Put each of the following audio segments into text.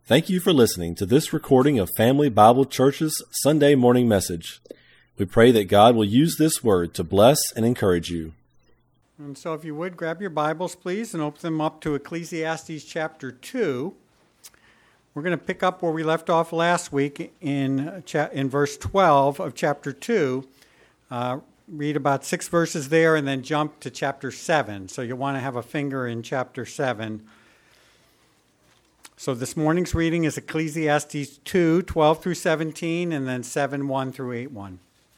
Thank you for listening to this recording of Family Bible Church's Sunday morning message. We pray that God will use this word to bless and encourage you. And so if you would, grab your Bibles, please, and open them up to Ecclesiastes chapter 2. We're going to pick up where we left off last week in verse 12 of chapter 2. Read about 6 verses there and then jump to chapter 7. So you'll want to have a finger in chapter 7. So this morning's reading is Ecclesiastes 2, 12 through 17, and then 7, 1 through 8, 1.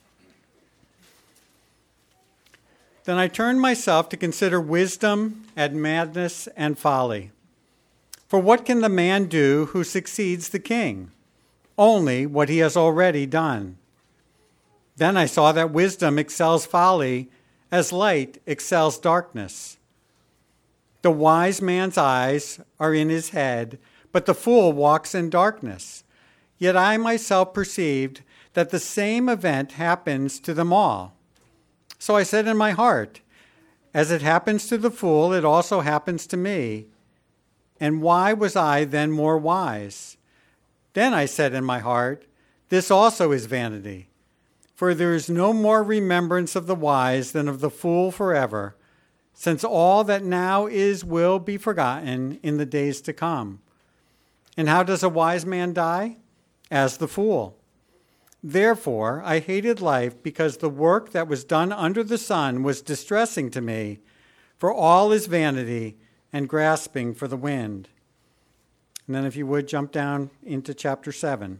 Then I turned myself to consider wisdom and madness and folly. For what can the man do who succeeds the king? Only what he has already done. Then I saw that wisdom excels folly, as light excels darkness. The wise man's eyes are in his head, but the fool walks in darkness. Yet I myself perceived that the same event happens to them all. So I said in my heart, as it happens to the fool, it also happens to me. And why was I then more wise? Then I said in my heart, this also is vanity. For there is no more remembrance of the wise than of the fool forever, since all that now is will be forgotten in the days to come. And how does a wise man die? As the fool. Therefore, I hated life because the work that was done under the sun was distressing to me, for all is vanity and grasping for the wind. And then if you would, jump down into chapter 7.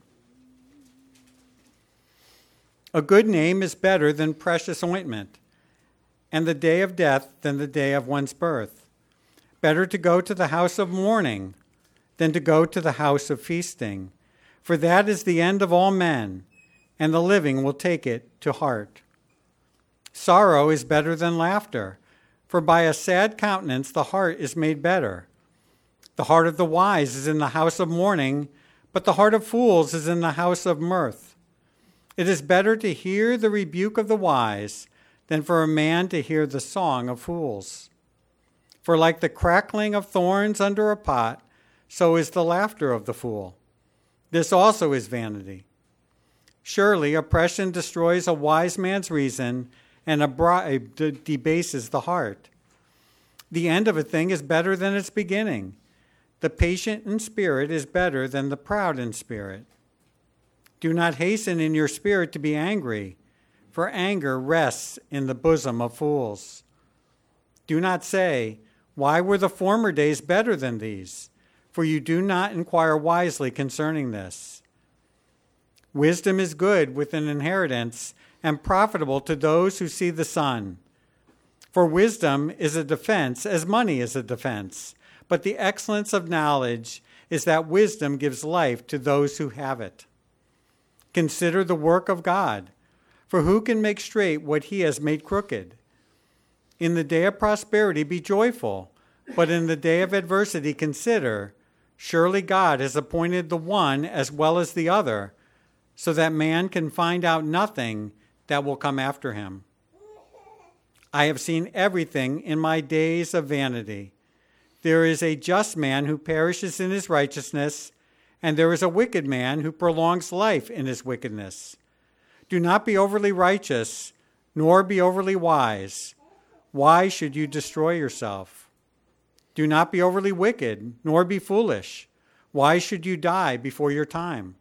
A good name is better than precious ointment, and the day of death than the day of one's birth. Better to go to the house of mourning than to go to the house of feasting, for that is the end of all men, and the living will take it to heart. Sorrow is better than laughter, for by a sad countenance the heart is made better. The heart of the wise is in the house of mourning, but the heart of fools is in the house of mirth. It is better to hear the rebuke of the wise than for a man to hear the song of fools. For like the crackling of thorns under a pot, so is the laughter of the fool. This also is vanity. Surely oppression destroys a wise man's reason, and a bribe debases the heart. The end of a thing is better than its beginning. The patient in spirit is better than the proud in spirit. Do not hasten in your spirit to be angry, for anger rests in the bosom of fools. Do not say, why were the former days better than these? For you do not inquire wisely concerning this. Wisdom is good with an inheritance and profitable to those who see the sun. For wisdom is a defense as money is a defense, but the excellence of knowledge is that wisdom gives life to those who have it. Consider the work of God, for who can make straight what he has made crooked? In the day of prosperity be joyful, but in the day of adversity consider, surely God has appointed the one as well as the other, so that man can find out nothing that will come after him. I have seen everything in my days of vanity. There is a just man who perishes in his righteousness, and there is a wicked man who prolongs life in his wickedness. Do not be overly righteous, nor be overly wise. Why should you destroy yourself? Do not be overly wicked, nor be foolish. Why should you die before your time?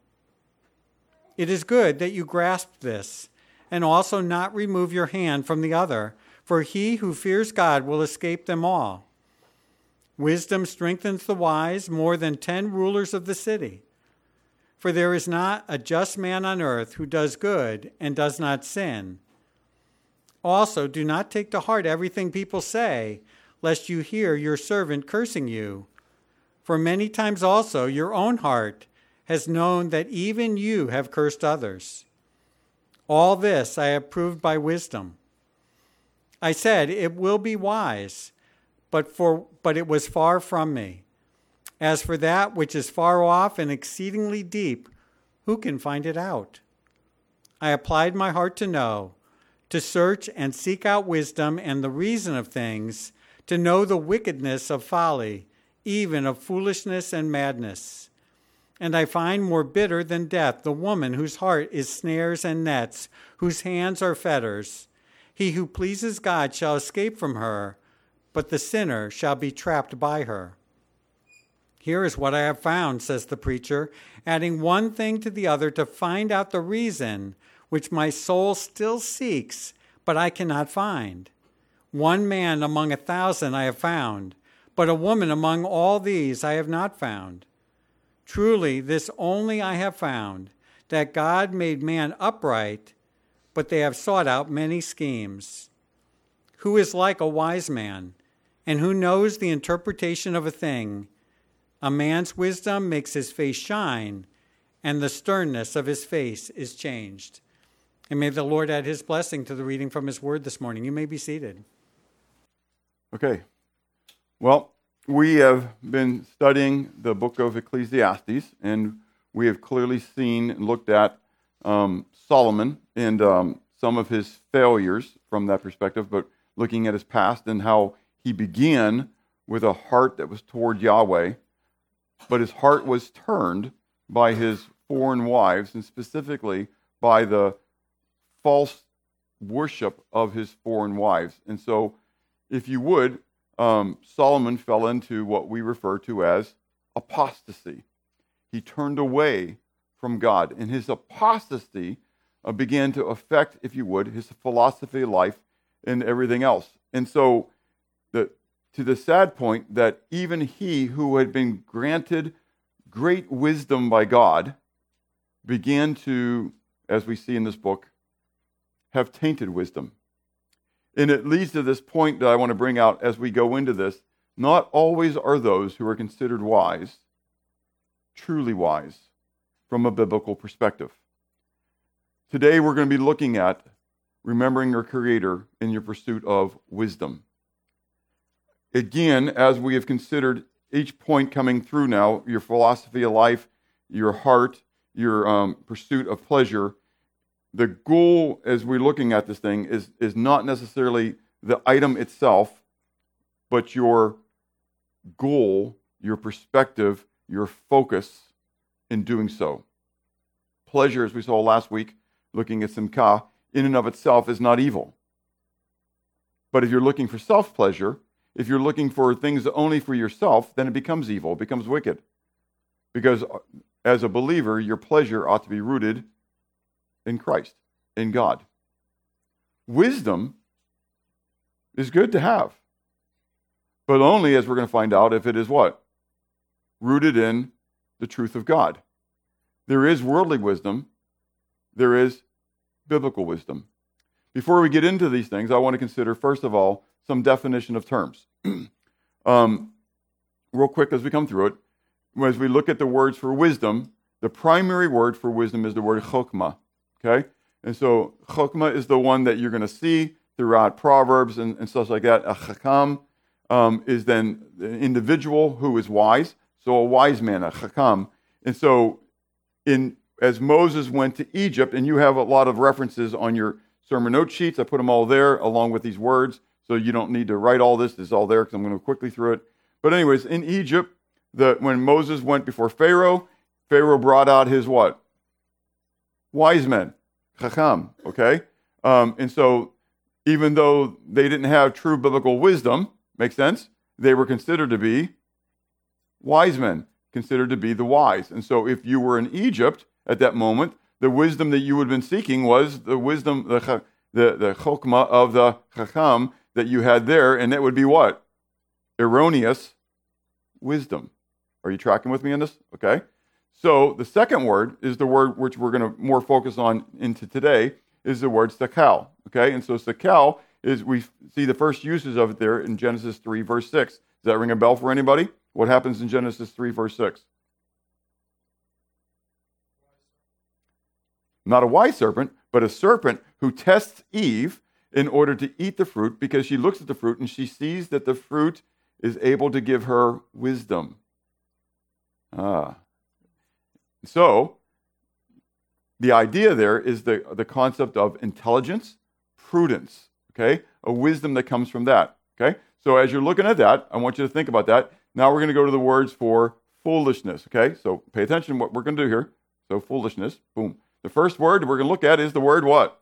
It is good that you grasp this, and also not remove your hand from the other, for he who fears God will escape them all. Wisdom strengthens the wise more than 10 rulers of the city. For there is not a just man on earth who does good and does not sin. Also, do not take to heart everything people say, lest you hear your servant cursing you. For many times also your own heart has known that even you have cursed others. All this I have proved by wisdom. I said, it will be wise, but it was far from me. As for that which is far off and exceedingly deep, who can find it out? I applied my heart to know, to search and seek out wisdom and the reason of things, to know the wickedness of folly, even of foolishness and madness. And I find more bitter than death the woman whose heart is snares and nets, whose hands are fetters. He who pleases God shall escape from her, but the sinner shall be trapped by her. Here is what I have found, says the preacher, adding one thing to the other to find out the reason which my soul still seeks, but I cannot find. One man among 1,000 I have found, but a woman among all these I have not found. Truly, this only I have found, that God made man upright, but they have sought out many schemes. Who is like a wise man, and who knows the interpretation of a thing? A man's wisdom makes his face shine, and the sternness of his face is changed. And may the Lord add his blessing to the reading from his word this morning. You may be seated. Okay. Well, we have been studying the book of Ecclesiastes, and we have clearly seen and looked at Solomon and some of his failures from that perspective, but looking at his past and how he began with a heart that was toward Yahweh, but his heart was turned by his foreign wives, and specifically by the false worship of his foreign wives. And so, if you would, Solomon fell into what we refer to as apostasy. He turned away from God, and his apostasy began to affect, if you would, his philosophy of life and everything else. And so, to the sad point that even he who had been granted great wisdom by God began to, as we see in this book, have tainted wisdom. And it leads to this point that I want to bring out as we go into this. Not always are those who are considered wise truly wise from a biblical perspective. Today we're going to be looking at remembering your Creator in your pursuit of wisdom. Again, as we have considered each point coming through now, your philosophy of life, your heart, your pursuit of pleasure, the goal as we're looking at this thing is not necessarily the item itself, but your goal, your perspective, your focus in doing so. Pleasure, as we saw last week, looking at Simcha, in and of itself is not evil. But if you're looking for self-pleasure, if you're looking for things only for yourself, then it becomes evil, it becomes wicked. Because as a believer, your pleasure ought to be rooted in Christ, in God. Wisdom is good to have, but only, as we're going to find out, if it is what? Rooted in the truth of God. There is worldly wisdom, there is biblical wisdom. Before we get into these things, I want to consider, first of all, some definition of terms. Real quick as we come through it, as we look at the words for wisdom, the primary word for wisdom is the word chokmah. Okay? And so chokmah is the one that you're going to see throughout Proverbs and stuff like that. A chakam is then the individual who is wise. So a wise man, a chakam. And so as Moses went to Egypt, and you have a lot of references on your sermon note sheets, I put them all there along with these words, so you don't need to write all this. It's all there because I'm going to quickly through it. But anyways, in Egypt, when Moses went before Pharaoh, Pharaoh brought out his what? Wise men, chacham, okay? And so even though they didn't have true biblical wisdom, makes sense, they were considered to be wise men, considered to be the wise. And so if you were in Egypt at that moment, the wisdom that you would have been seeking was the wisdom, the chokmah of the chacham that you had there, and that would be what? Erroneous wisdom. Are you tracking with me on this? Okay. So the second word is the word which we're going to more focus on into today, is the word sakal. Okay, and so sakal is, we see the first uses of it there in Genesis 3, verse 6. Does that ring a bell for anybody? What happens in Genesis 3, verse 6? Not a wise serpent, but a serpent who tests Eve in order to eat the fruit, because she looks at the fruit and she sees that the fruit is able to give her wisdom. So, the idea there is the concept of intelligence, prudence, okay? A wisdom that comes from that, okay? So as you're looking at that, I want you to think about that. Now we're going to go to the words for foolishness. Okay, so pay attention to what we're going to do here. So foolishness, boom. The first word we're going to look at is the word what?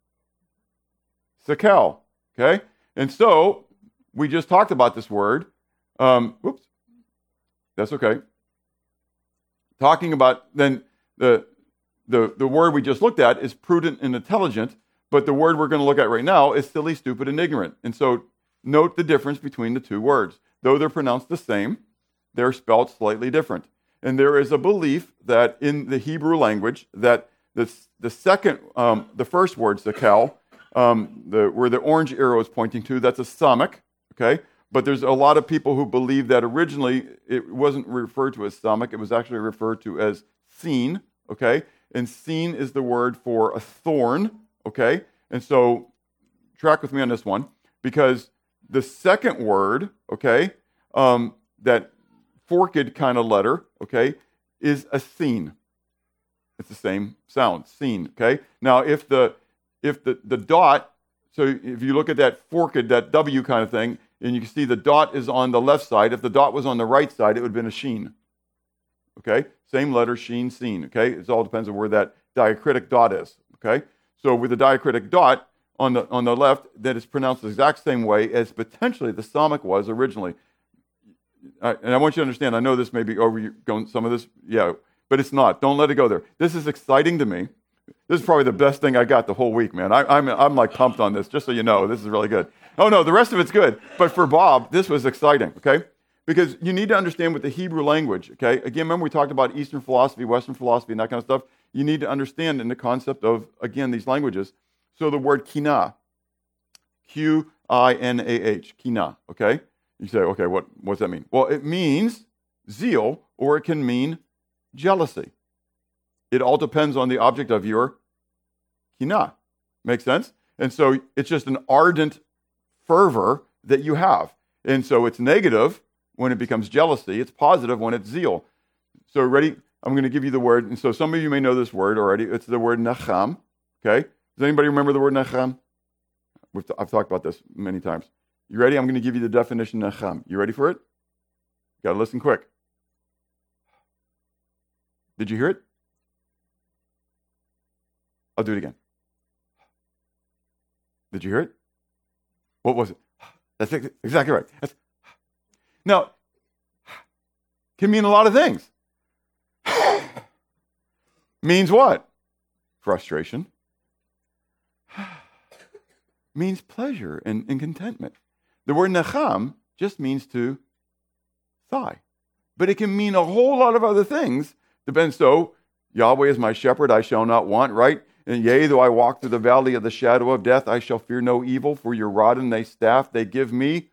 Sakel. Okay, and so we just talked about this word. Whoops, that's okay. Talking about then the word we just looked at is prudent and intelligent, but the word we're going to look at right now is silly, stupid, and ignorant. And so note the difference between the two words. Though they're pronounced the same, they're spelled slightly different. And there is a belief that in the Hebrew language that the second, the first word, Sakel, where the orange arrow is pointing to, that's a samek, okay? But there's a lot of people who believe that originally it wasn't referred to as samek, it was actually referred to as sin, okay? And sin is the word for a thorn, okay? And so track with me on this one, because the second word, okay, that forked kind of letter, okay, is a sin. It's the same sound, sin, okay? Now, if the dot, so if you look at that forked, that W kind of thing, and you can see the dot is on the left side. If the dot was on the right side, it would have been a sheen. Okay? Same letter, sheen, seen. Okay? It all depends on where that diacritic dot is. Okay? So with the diacritic dot on the left, that is pronounced the exact same way as potentially the samek was originally. And I want you to understand, I know this may be overgoing some of this, yeah, but it's not. Don't let it go there. This is exciting to me. This is probably the best thing I got the whole week, man. I'm like pumped on this, just so you know. This is really good. Oh, no, the rest of it's good. But for Bob, this was exciting, okay? Because you need to understand with the Hebrew language, okay? Again, remember we talked about Eastern philosophy, Western philosophy, and that kind of stuff. You need to understand in the concept of, again, these languages. So the word kinah, Q-I-N-A-H, kinah, okay? You say, okay, what's that mean? Well, it means zeal, or it can mean jealousy. It all depends on the object of your kinah. Make sense? And so it's just an ardent fervor that you have. And so it's negative when it becomes jealousy. It's positive when it's zeal. So ready? I'm going to give you the word. And so some of you may know this word already. It's the word nacham. Okay? Does anybody remember the word nacham? I've talked about this many times. You ready? I'm going to give you the definition of nacham. You ready for it? Got to listen quick. Did you hear it? I'll do it again. Did you hear it? What was it? That's exactly right. Now, can mean a lot of things. Means what? Frustration. Means pleasure and contentment. The word nacham just means to sigh. But it can mean a whole lot of other things. Depends. So, Yahweh is my shepherd, I shall not want, right? And yea, though I walk through the valley of the shadow of death, I shall fear no evil, for your rod and thy staff, they give me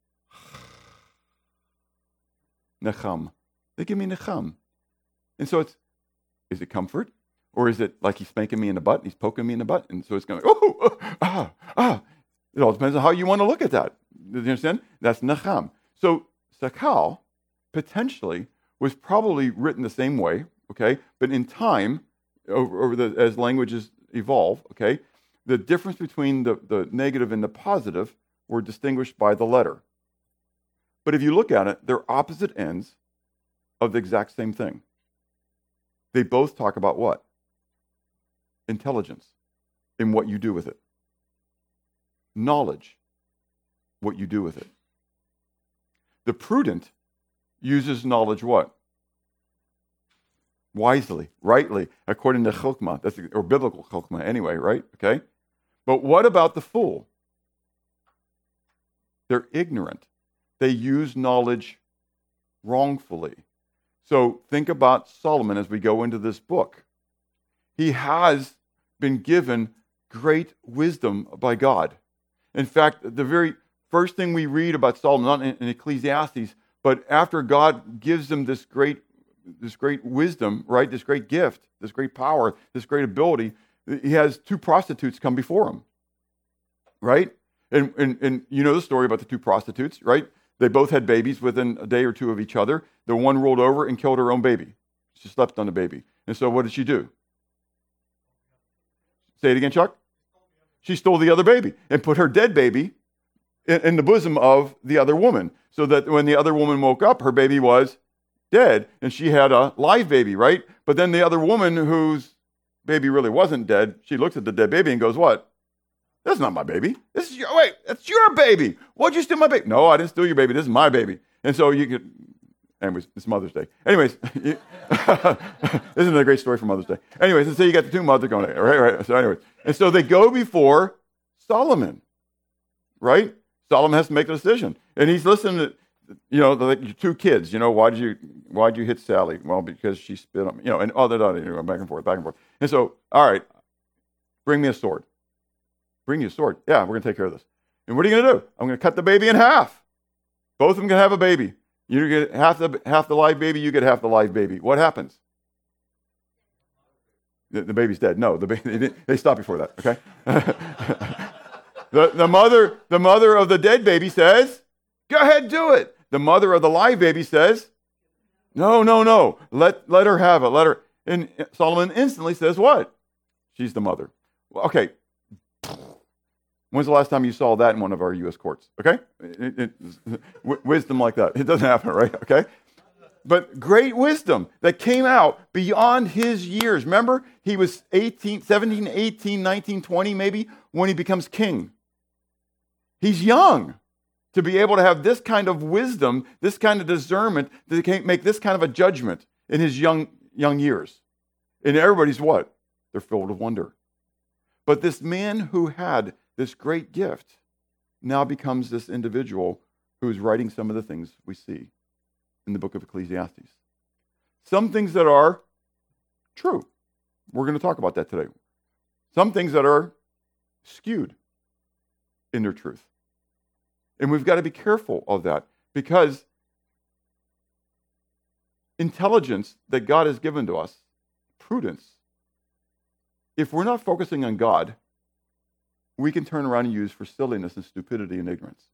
necham. They give me necham. And so is it comfort? Or is it like he's spanking me in the butt and he's poking me in the butt? And so it's going, It all depends on how you want to look at that. Do you understand? That's necham. So sakal potentially was probably written the same way, okay? But in time, as languages evolve, okay, the difference between the negative and the positive were distinguished by the letter. But if you look at it, they're opposite ends of the exact same thing. They both talk about what? Intelligence in what you do with it. Knowledge, what you do with it. The prudent uses knowledge what? Wisely, rightly, according to chokmah, or biblical chokmah anyway, right? Okay? But what about the fool? They're ignorant. They use knowledge wrongfully. So think about Solomon as we go into this book. He has been given great wisdom by God. In fact, the very first thing we read about Solomon, not in Ecclesiastes, but after God gives him this great wisdom, right? This great gift, this great power, this great ability, he has two prostitutes come before him, right? And you know the story about the two prostitutes, right? They both had babies within a day or two of each other. The one rolled over and killed her own baby. She slept on the baby. And so what did she do? Say it again, Chuck. She stole the other baby and put her dead baby in the bosom of the other woman, so that when the other woman woke up, her baby was dead, and she had a live baby, right? But then the other woman whose baby really wasn't dead, she looks at the dead baby and goes, what? That's not my baby. That's your baby. Why'd you steal my baby? No, I didn't steal your baby. This is my baby. And so anyways, it's Mother's Day. Anyways, isn't it a great story for Mother's Day? Anyways, and so you got the two mothers going, right. So anyways, and so they go before Solomon, right? Solomon has to make a decision. And he's listening to, your two kids, why'd you hit Sally? Well, because she spit on me, and all that, back and forth. And so, all right, bring me a sword. Bring you a sword. Yeah, we're going to take care of this. And what are you going to do? I'm going to cut the baby in half. Both of them can have a baby. You get half the live baby, you get half the live baby. What happens? The baby's dead. No, they stop before that, okay? the mother of the dead baby says, go ahead, do it. The mother of the live baby says, no. Let her have it. Let her. And Solomon instantly says what? She's the mother. Okay. When's the last time you saw that in one of our U.S. courts? Okay? Wisdom like that. It doesn't happen, right? Okay? But great wisdom that came out beyond his years. Remember, he was 17, 18, 19, 20 maybe when he becomes king. He's young to be able to have this kind of wisdom, this kind of discernment, that he can make this kind of a judgment in his young years. And everybody's what? They're filled with wonder. But this man who had this great gift now becomes this individual who is writing some of the things we see in the book of Ecclesiastes. Some things that are true. We're going to talk about that today. Some things that are skewed in their truth. And we've got to be careful of that because intelligence that God has given to us, prudence, if we're not focusing on God, we can turn around and use for silliness and stupidity and ignorance.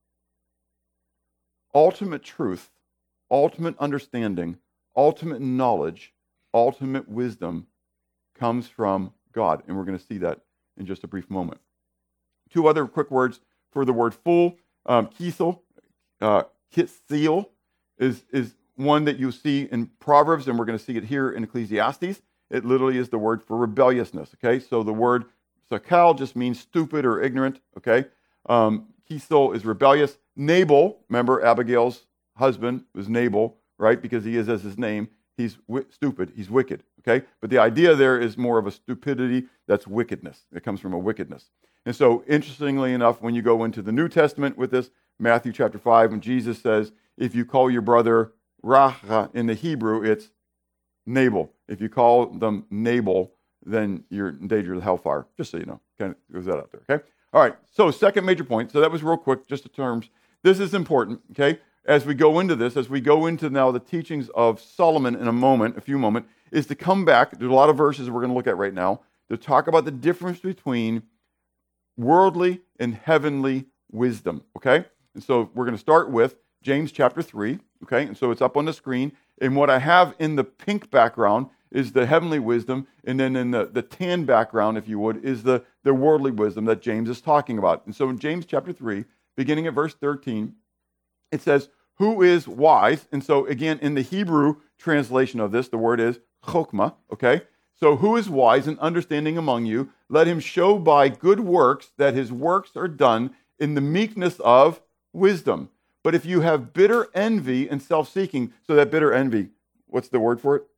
Ultimate truth, ultimate understanding, ultimate knowledge, ultimate wisdom comes from God. And we're going to see that in just a brief moment. Two other quick words for the word fool. Kisel, kitsil, is one that you see in Proverbs, and we're going to see it here in Ecclesiastes. It literally is the word for rebelliousness, okay? So the word sakal just means stupid or ignorant, okay? Kisel is rebellious. Nabal, remember Abigail's husband was Nabal, right? Because he is as his name. He's stupid. He's wicked, okay? But the idea there is more of a stupidity that's wickedness. It comes from a wickedness. And so, interestingly enough, when you go into the New Testament with this, Matthew chapter 5, when Jesus says, if you call your brother Racha in the Hebrew, it's Nabal. If you call them Nabal, then you're in danger of hellfire. Just so you know. Kind of goes that out there, okay? All right, so second major point. So that was real quick, just the terms. This is important, okay? As we go into this, as we go into now the teachings of Solomon in a few moments, is to come back. There's a lot of verses we're going to look at right now to talk about the difference between worldly and heavenly wisdom, okay? And so we're going to start with James chapter 3, okay? And so it's up on the screen. And what I have in the pink background is the heavenly wisdom, and then in the tan background, if you would, is the worldly wisdom that James is talking about. And so in James chapter 3, beginning at verse 13, it says, who is wise? And so again, in the Hebrew translation of this, the word is chokmah, okay? So who is wise and understanding among you? Let him show by good works that his works are done in the meekness of wisdom. But if you have bitter envy and self-seeking, so that bitter envy, what's the word for it?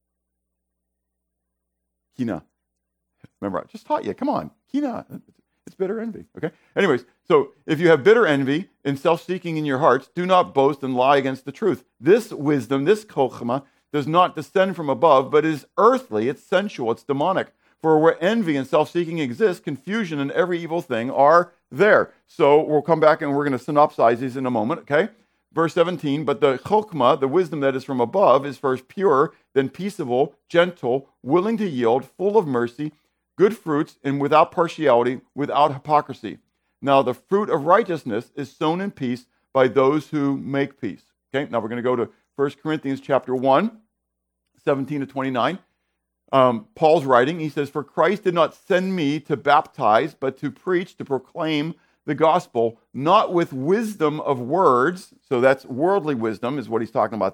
Kina. Remember, I just taught you. Come on. Kina. It's bitter envy. Okay? Anyways, so if you have bitter envy and self-seeking in your hearts, do not boast and lie against the truth. This wisdom, this chokhmah, does not descend from above, but is earthly, it's sensual, it's demonic. For where envy and self-seeking exist, confusion and every evil thing are there. So we'll come back and we're going to synopsize these in a moment, okay? Verse 17, but the chokhmah, the wisdom that is from above, is first pure, then peaceable, gentle, willing to yield, full of mercy, good fruits, and without partiality, without hypocrisy. Now the fruit of righteousness is sown in peace by those who make peace. Okay, now we're going to go to 1 Corinthians chapter 1, 17 to 29. Paul's writing, he says, for Christ did not send me to baptize, but to preach, to proclaim the gospel, not with wisdom of words, so that's worldly wisdom is what he's talking about there,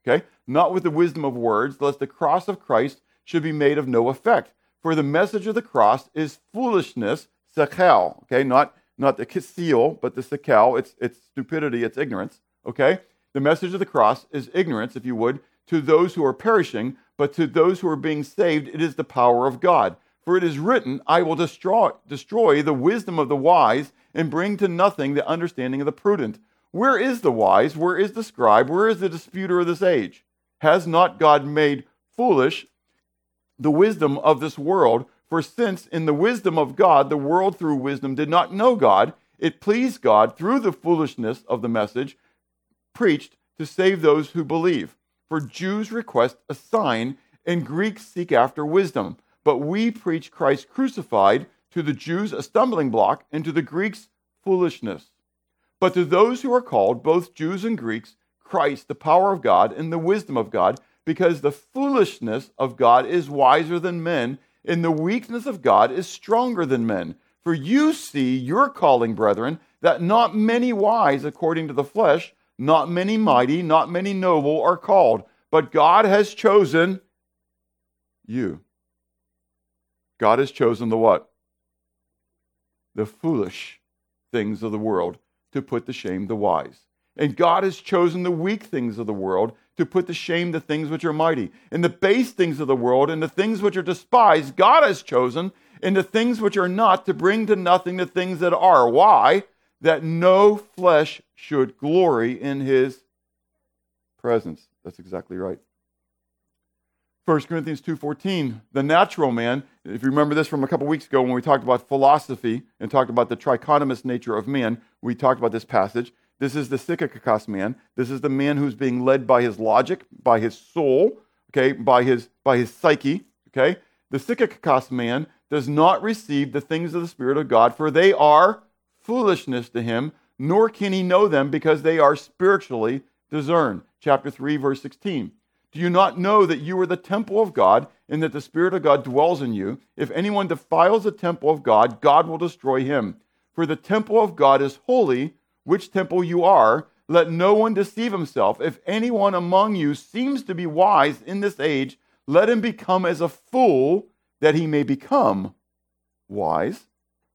Okay? Not with the wisdom of words, lest the cross of Christ should be made of no effect. For the message of the cross is foolishness, sekel. Okay? Not the kisil, but the sekel. It's stupidity, it's ignorance. Okay? The message of the cross is ignorance, if you would, to those who are perishing, but to those who are being saved, it is the power of God. For it is written, I will destroy the wisdom of the wise and bring to nothing the understanding of the prudent. Where is the wise? Where is the scribe? Where is the disputer of this age? Has not God made foolish the wisdom of this world? For since in the wisdom of God, the world through wisdom did not know God, it pleased God through the foolishness of the message preached to save those who believe. For Jews request a sign, and Greeks seek after wisdom. But we preach Christ crucified, to the Jews a stumbling block, and to the Greeks foolishness. But to those who are called, both Jews and Greeks, Christ, the power of God and the wisdom of God, because the foolishness of God is wiser than men, and the weakness of God is stronger than men. For you see your calling, brethren, that not many wise according to the flesh, not many mighty, not many noble are called, but God has chosen you. God has chosen the what? The foolish things of the world to put to shame the wise. And God has chosen the weak things of the world to put to shame the things which are mighty. And the base things of the world and the things which are despised, God has chosen, and the things which are not, to bring to nothing the things that are. Why? That no flesh should glory in his presence. That's exactly right. 1 Corinthians 2:14, the natural man, if you remember this from a couple weeks ago when we talked about philosophy and talked about the trichotomous nature of man, we talked about this passage. This is the psychikos man. This is the man who's being led by his logic, by his soul, okay, by his psyche, okay? The psychikos man does not receive the things of the Spirit of God, for they are foolishness to him, nor can he know them because they are spiritually discerned. Chapter 3, verse 16. Do you not know that you are the temple of God and that the Spirit of God dwells in you? If anyone defiles the temple of God, God will destroy him. For the temple of God is holy, which temple you are. Let no one deceive himself. If anyone among you seems to be wise in this age, let him become as a fool, that he may become wise.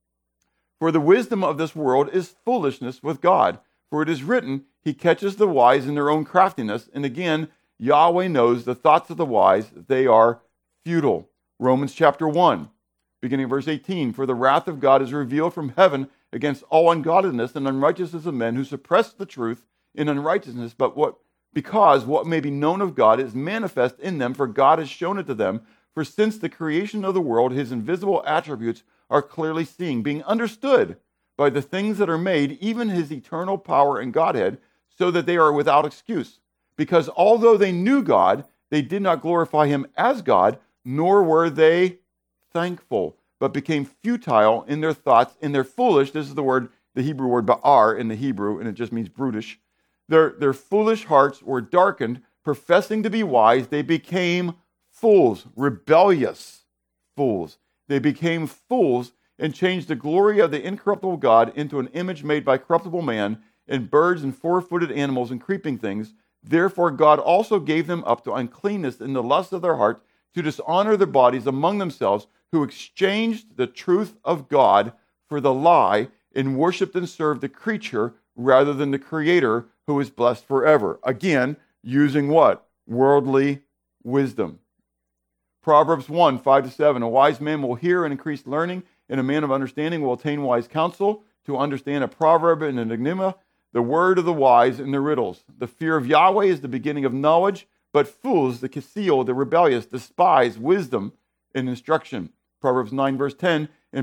For the wisdom of this world is foolishness with God. For it is written, he catches the wise in their own craftiness. And again, Yahweh knows the thoughts of the wise, they are futile. Romans chapter 1, beginning of verse 18. For the wrath of God is revealed from heaven against all ungodliness and unrighteousness of men who suppress the truth in unrighteousness, because what may be known of God is manifest in them, for God has shown it to them. For since the creation of the world, his invisible attributes are clearly seen, being understood by the things that are made, even his eternal power and Godhead, so that they are without excuse. Because although they knew God, they did not glorify him as God, nor were they thankful, but became futile in their thoughts, and they're foolish. This is the Hebrew word ba'ar in the Hebrew, and it just means brutish. Their foolish hearts were darkened, professing to be wise. They became fools, rebellious fools. They became fools and changed the glory of the incorruptible God into an image made by corruptible man, and birds and four-footed animals and creeping things. Therefore God also gave them up to uncleanness in the lust of their heart, to dishonor their bodies among themselves, who exchanged the truth of God for the lie, and worshipped and served the creature rather than the Creator, who is blessed forever. Again, using what? Worldly wisdom. Proverbs 1, 5-7. A wise man will hear and increase learning, and a man of understanding will attain wise counsel. To understand a proverb and an enigma, the word of the wise and the riddles. The fear of Yahweh is the beginning of knowledge, but fools, the kasil, the rebellious, despise wisdom and instruction. Proverbs 9, verse 10, and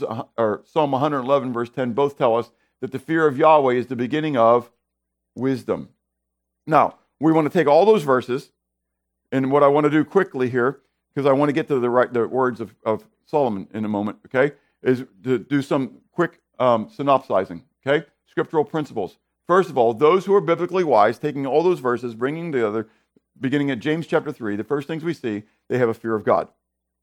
Psalm 111, verse 10, both tell us that the fear of Yahweh is the beginning of wisdom. Now, we want to take all those verses, and what I want to do quickly here, because I want to get to the words of Solomon in a moment, okay, is to do some quick synopsizing, okay? Scriptural principles. First of all, those who are biblically wise, taking all those verses, bringing them together, beginning at James chapter 3, the first things we see, they have a fear of God.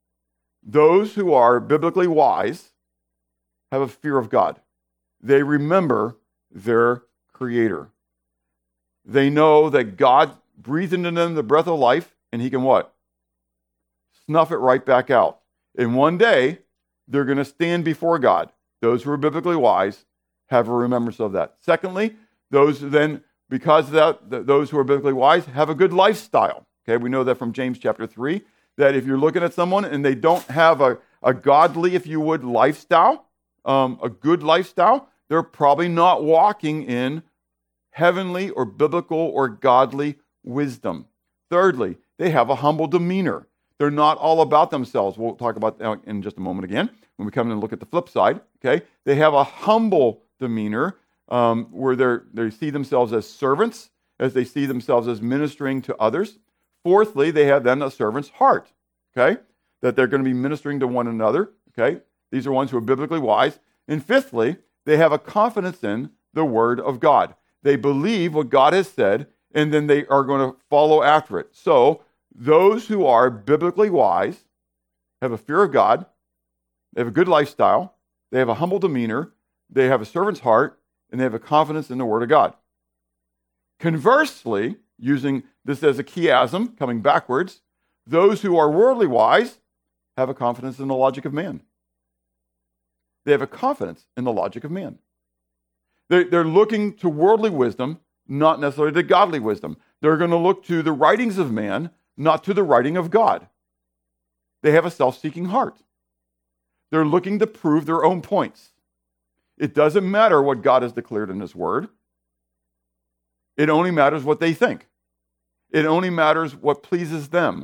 Those who are biblically wise have a fear of God. They remember their Creator. They know that God breathed into them the breath of life, and he can what? Snuff it right back out. And one day, they're going to stand before God. Those who are biblically wise have a remembrance of that. Secondly, those then, because of that, those who are biblically wise have a good lifestyle. Okay, we know that from James chapter 3, that if you're looking at someone and they don't have a godly, if you would, lifestyle, a good lifestyle, they're probably not walking in heavenly or biblical or godly wisdom. Thirdly, they have a humble demeanor. They're not all about themselves. We'll talk about that in just a moment again when we come in and look at the flip side. Okay, they have a humble demeanor where they see themselves as servants, as they see themselves as ministering to others. Fourthly, they have then a servant's heart. Okay, that they're going to be ministering to one another. Okay, these are ones who are biblically wise. And fifthly, they have a confidence in the Word of God. They believe what God has said, and then they are going to follow after it. So those who are biblically wise have a fear of God, they have a good lifestyle, they have a humble demeanor, they have a servant's heart, and they have a confidence in the Word of God. Conversely, using this as a chiasm, coming backwards, those who are worldly wise have a confidence in the logic of man. They have a confidence in the logic of man. They're looking to worldly wisdom, not necessarily to godly wisdom. They're going to look to the writings of man, not to the writing of God. They have a self-seeking heart. They're looking to prove their own points. It doesn't matter what God has declared in His Word. It only matters what they think. It only matters what pleases them.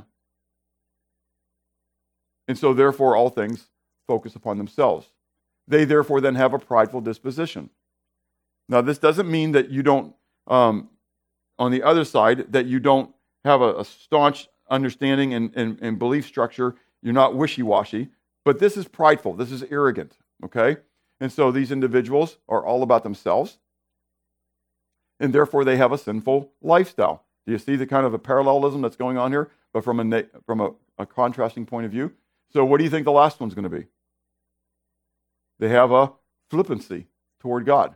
And so, therefore, all things focus upon themselves. They, therefore, then have a prideful disposition. Now, this doesn't mean that you don't, on the other side, that you don't have a staunch understanding and belief structure. You're not wishy-washy. But this is prideful. This is arrogant, okay? And so these individuals are all about themselves. And therefore, they have a sinful lifestyle. Do you see the kind of a parallelism that's going on here? But from a contrasting point of view. So what do you think the last one's going to be? They have a flippancy toward God.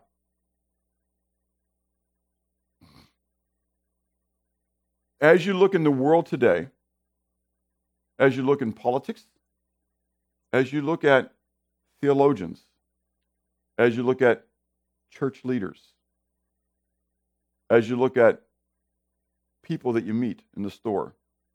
As you look in the world today, as you look in politics, as you look at theologians, as you look at church leaders, as you look at people that you meet in the store,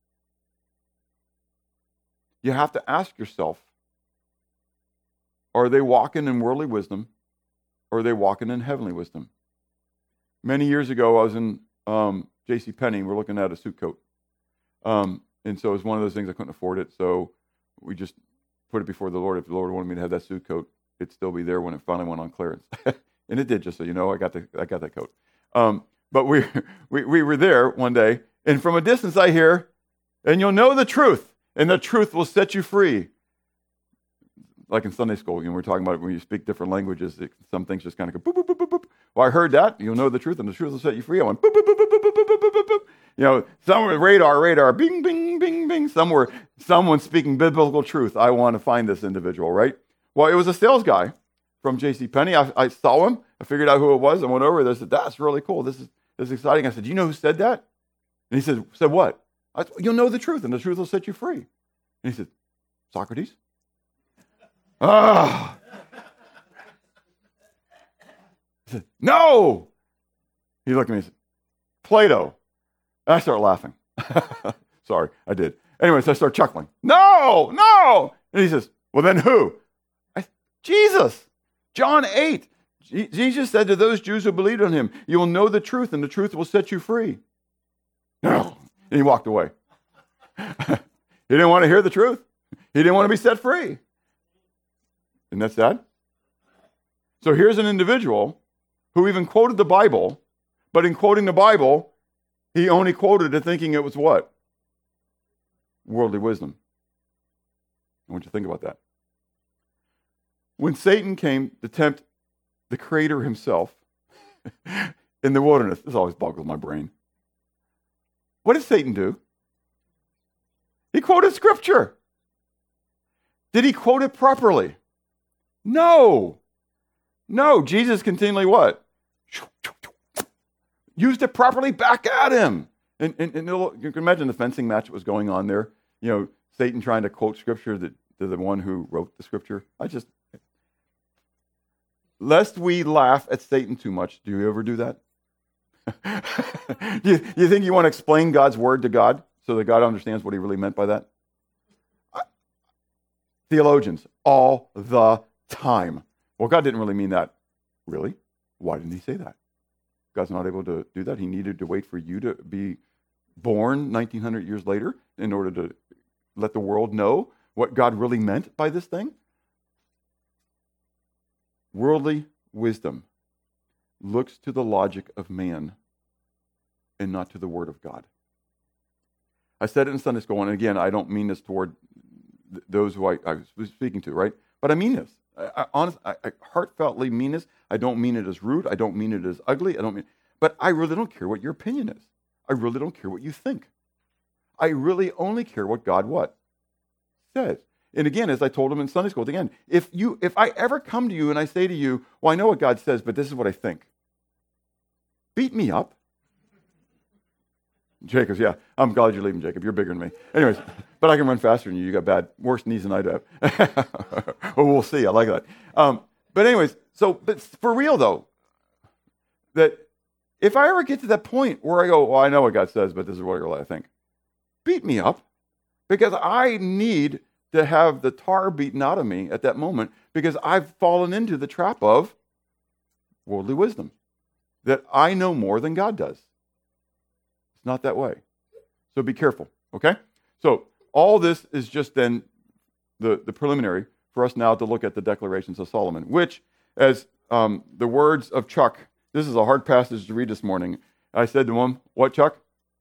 you have to ask yourself, are they walking in worldly wisdom, or are they walking in heavenly wisdom? Many years ago, I was in JCPenney. We're looking at a suit coat. And so it was one of those things I couldn't afford it. So we just put it before the Lord. If the Lord wanted me to have that suit coat, it'd still be there when it finally went on clearance. And it did, just so you know. I got that coat. But we were there one day, and from a distance I hear, and you'll know the truth, and the truth will set you free. Like in Sunday school, we're talking about when you speak different languages, some things just kind of go boop, boop, boop, boop, boop. Well, I heard that. You'll know the truth, and the truth will set you free. I went boop, boop, boop, boop, boop, boop, boop, boop, boop. Somewhere radar, bing, bing, bing, bing. Somewhere, someone speaking biblical truth. I want to find this individual, right? Well, it was a sales guy from JCPenney. I saw him. I figured out who it was. I went over there. I said, "That's really cool. This is exciting." I said, "Do you know who said that?" And he said what? I said, "You'll know the truth, and the truth will set you free." And he said, "Socrates?" I said, "No." He looked at me and said, "Plato." And I started laughing. Sorry, I did. Anyways, I started chuckling. No. And he says, "Well, then who?" Jesus. John 8. Jesus said to those Jews who believed on him, "You will know the truth, and the truth will set you free." No. And he walked away. He didn't want to hear the truth. He didn't want to be set free. Isn't that sad? So here's an individual who even quoted the Bible, but in quoting the Bible, he only quoted it thinking it was what? Worldly wisdom. I want you to think about that. When Satan came to tempt the Creator himself in the wilderness, this always boggles my brain. What did Satan do? He quoted Scripture. Did he quote it properly? No. Jesus continually what? Used it properly back at him. And you can imagine the fencing match that was going on there. Satan trying to quote scripture to the one who wrote the scripture. Lest we laugh at Satan too much. Do you ever do that? You think you want to explain God's word to God so that God understands what he really meant by that? Theologians, all the time. Well, God didn't really mean that. Really? Why didn't he say that? God's not able to do that. He needed to wait for you to be born 1900 years later in order to let the world know what God really meant by this thing. Worldly wisdom looks to the logic of man and not to the word of God. I said it in Sunday school, and again, I don't mean this toward those who I was speaking to, right? But I mean this. I heartfeltly mean this. I don't mean it as rude. I don't mean it as ugly. But I really don't care what your opinion is. I really don't care what you think. I really only care what God says. And again, as I told him in Sunday school, again, if I ever come to you and I say to you, well, I know what God says, but this is what I think. Beat me up. Jacob, yeah, I'm glad you're leaving, Jacob. You're bigger than me. Anyways, but I can run faster than you. You got worse knees than I do. Well, we'll see. I like that. But anyways, but for real though, that if I ever get to that point where I go, well, I know what God says, but this is what I think. Beat me up, because I need to have the tar beaten out of me at that moment, because I've fallen into the trap of worldly wisdom, that I know more than God does. It's not that way. So be careful, okay? So all this is just then the preliminary for us now to look at the declarations of Solomon, which, as the words of Chuck, this is a hard passage to read this morning. I said to him, what, Chuck?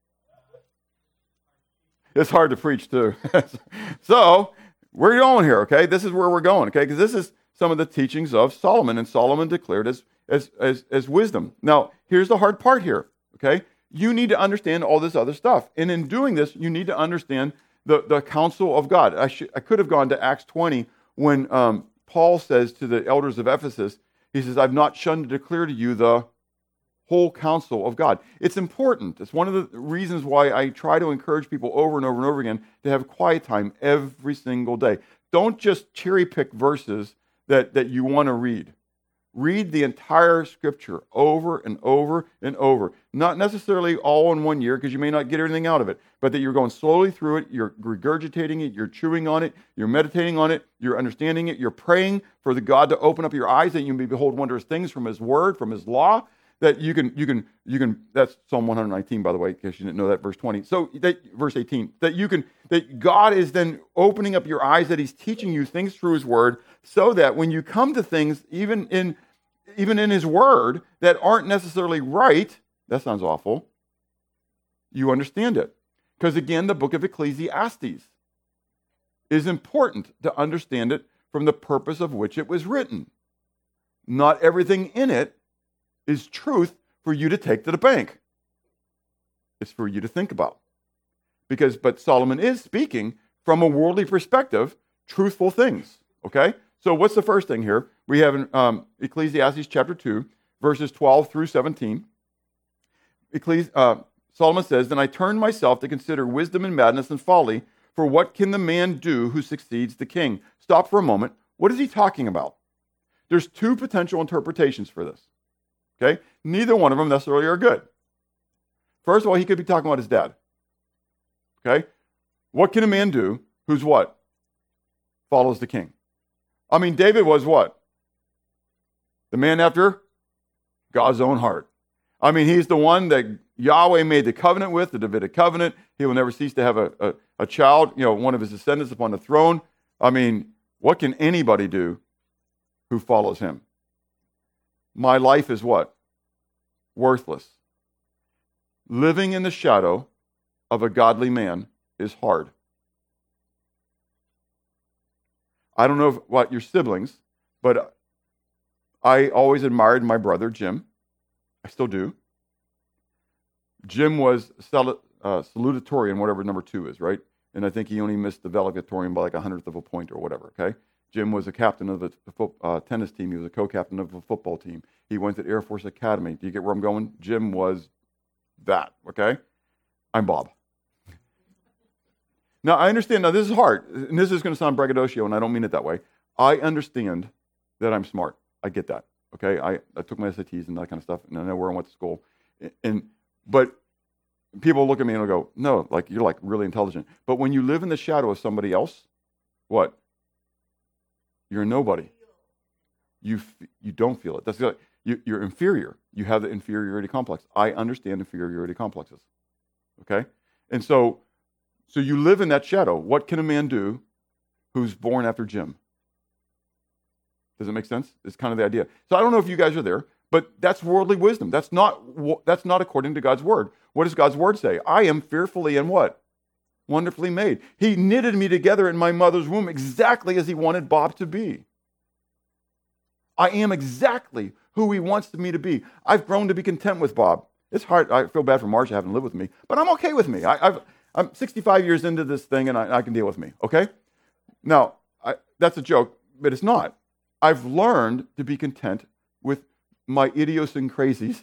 It's hard to preach, too. So we're going here, okay? This is where we're going, okay? Because this is some of the teachings of Solomon, and Solomon declared as wisdom. Now, here's the hard part here, okay? You need to understand all this other stuff. And in doing this, you need to understand the counsel of God. I could have gone to Acts 20 when Paul says to the elders of Ephesus, he says, I've not shunned to declare to you the whole counsel of God. It's important. It's one of the reasons why I try to encourage people over and over and over again to have quiet time every single day. Don't just cherry pick verses that you want to read. Read the entire scripture over and over and over. Not necessarily all in 1 year, because you may not get everything out of it, but that you're going slowly through it, you're regurgitating it, you're chewing on it, you're meditating on it, you're understanding it, you're praying for the God to open up your eyes that you may behold wondrous things from his word, from his law, that you can, that's Psalm 119, by the way, in case you didn't know that, verse 20. So, verse 18, that God is then opening up your eyes, that he's teaching you things through his word, so that when you come to things, even in his word, that aren't necessarily right, that sounds awful, you understand it. Because again, the book of Ecclesiastes is important to understand it from the purpose of which it was written. Not everything in it is truth for you to take to the bank. It's for you to think about. But Solomon is speaking from a worldly perspective, truthful things, okay? So what's the first thing here? We have in Ecclesiastes chapter 2, verses 12 through 17. Solomon says, Then I turned myself to consider wisdom and madness and folly, for what can the man do who succeeds the king? Stop for a moment. What is he talking about? There's two potential interpretations for this. Okay? Neither one of them necessarily are good. First of all, he could be talking about his dad. Okay? What can a man do who's what? Follows the king. I mean, David was what? The man after God's own heart. I mean, he's the one that Yahweh made the covenant with, the Davidic covenant. He will never cease to have a child, one of his descendants upon the throne. I mean, what can anybody do who follows him? My life is what? Worthless. Living in the shadow of a godly man is hard. I don't know what your siblings, but I always admired my brother, Jim. I still do. Jim was salutatorian, whatever number 2 is, right? And I think he only missed the valedictorian by like 100th of a point or whatever, okay? Jim was a captain of the tennis team. He was a co-captain of a football team. He went to the Air Force Academy. Do you get where I'm going? Jim was that, okay? I'm Bob. Now, I understand. Now, this is hard. And this is going to sound braggadocio, and I don't mean it that way. I understand that I'm smart. I get that. Okay? I took my SATs and that kind of stuff, and I know where I went to school. But people look at me and they'll go, no, like, you're like really intelligent. But when you live in the shadow of somebody else, what? You're a nobody. You don't feel it. That's like, you're inferior. You have the inferiority complex. I understand inferiority complexes. Okay? And so you live in that shadow. What can a man do who's born after Jim? Does it make sense? It's kind of the idea. So I don't know if you guys are there, but that's worldly wisdom. That's not according to God's word. What does God's word say? I am fearfully and what? Wonderfully made. He knitted me together in my mother's womb exactly as he wanted Bob to be. I am exactly who he wants me to be. I've grown to be content with Bob. It's hard. I feel bad for Marcia having to live with me, but I'm okay with me. I'm 65 years into this thing, and I can deal with me, okay? Now, that's a joke, but it's not. I've learned to be content with my idiosyncrasies,